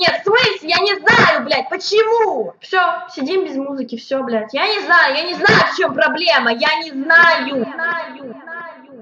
нет, в смысле? Я не знаю, блядь, почему? Все, сидим без музыки, все, блядь. Я не знаю, в чем проблема, я не знаю.